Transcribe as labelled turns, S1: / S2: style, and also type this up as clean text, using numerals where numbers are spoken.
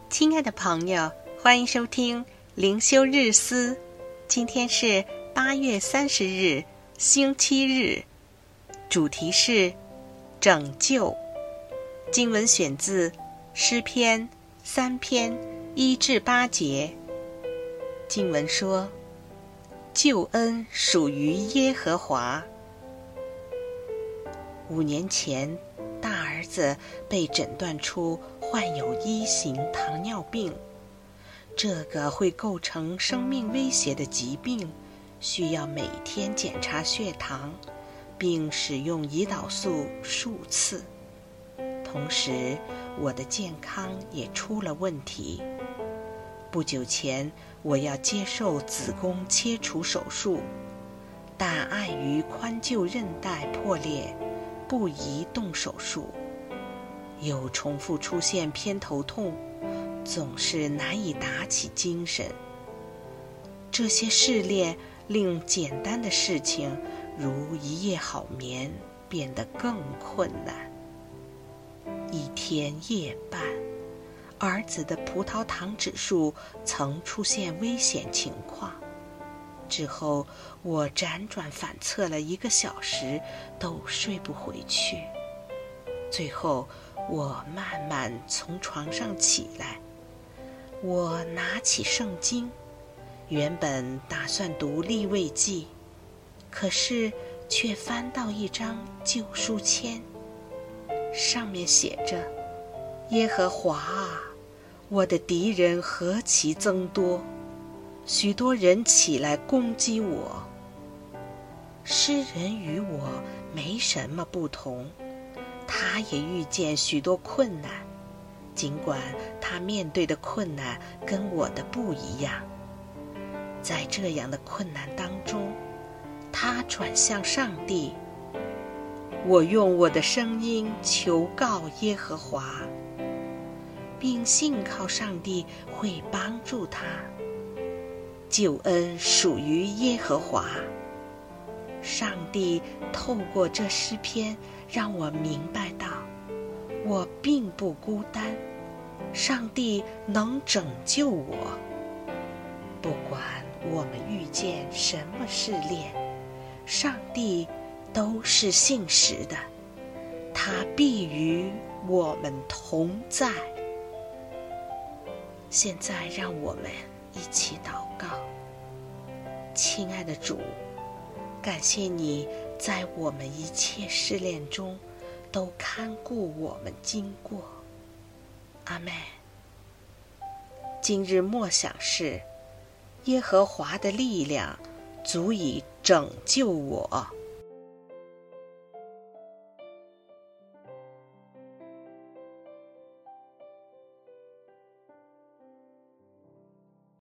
S1: 亲爱的朋友，欢迎收听灵修日思。今天是8月30日，星期日，主题是拯救。经文选自诗篇3篇1至8节。经文说：救恩属于耶和华。5年前，大儿子被诊断出患有1型糖尿病，这个会构成生命威胁的疾病，需要每天检查血糖，并使用胰岛素数次。同时，我的健康也出了问题。不久前，我要接受子宫切除手术，但碍于髋臼韧带破裂，不宜动手术。又重复出现偏头痛，总是难以打起精神。这些试炼令简单的事情如一夜好眠变得更困难。1天夜半，儿子的葡萄糖指数曾出现危险情况。之后我辗转反侧了1个小时，都睡不回去。最后我慢慢从床上起来，我拿起圣经，原本打算读利未记，可是却翻到一张旧书签，上面写着：耶和华啊，我的敌人何其增多，许多人起来攻击我。诗人与我没什么不同，他也遇见许多困难，尽管他面对的困难跟我的不一样。在这样的困难当中，他转向上帝。我用我的声音求告耶和华，并信靠上帝会帮助他。救恩属于耶和华。上帝透过这诗篇让我明白到，我并不孤单，上帝能拯救我。不管我们遇见什么试炼，上帝都是信实的，他必与我们同在。现在让我们一起祷告。亲爱的主，感谢你在我们一切试炼中都看顾我们经过。阿们。今日默想是：耶和华的力量足以拯救我。